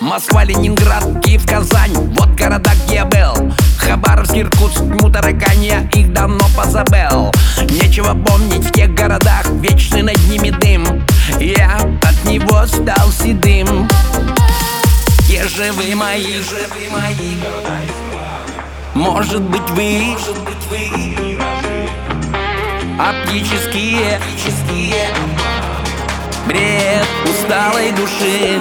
Москва, Ленинград, Киев, Казань. Вот города, где я был. Хабаровск, Иркутск, Мутаракань, я их давно позабыл. Нечего помнить в тех городах, вечный над ними дым. Я от него стал седым. Где же вы мои? Может быть вы оптические бред усталой души.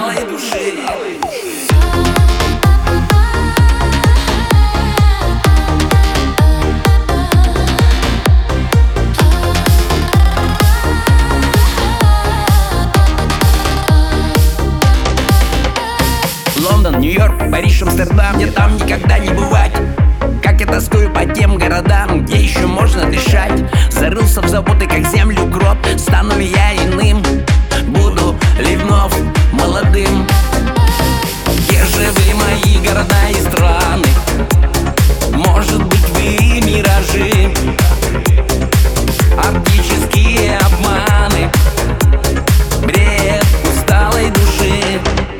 Лондон, Нью-Йорк, Париж, Амстердам, мне там никогда не бывать. Как я тоскую по тем городам, где еще можно дышать. Зарылся в заботы, как землю гроб. Стану ли я иным? Буду ли вновь молодым? Где же вы, мои города и страны? Может быть, вы миражи, оптические обманы, бред усталой души.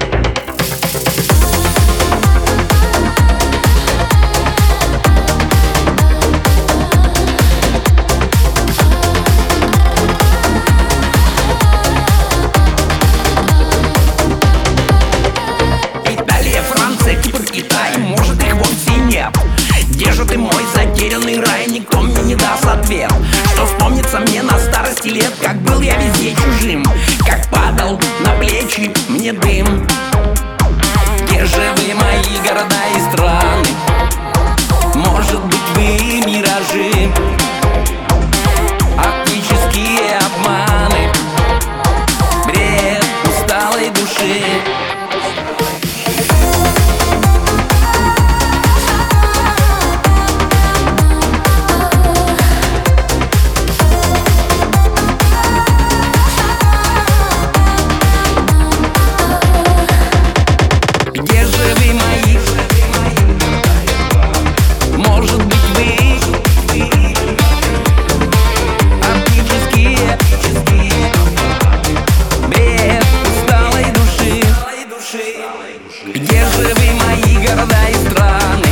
Китай, может их вовсе нет. Где же ты, мой затерянный рай? Никто мне не даст ответ. Что вспомнится мне на старости лет? Как был я везде чужим, как падал на плечи мне дым. Где же вы, мои города и страны? Может быть, вы миражи, оптические обманы, бред усталой души. Где же вы, мои города и страны?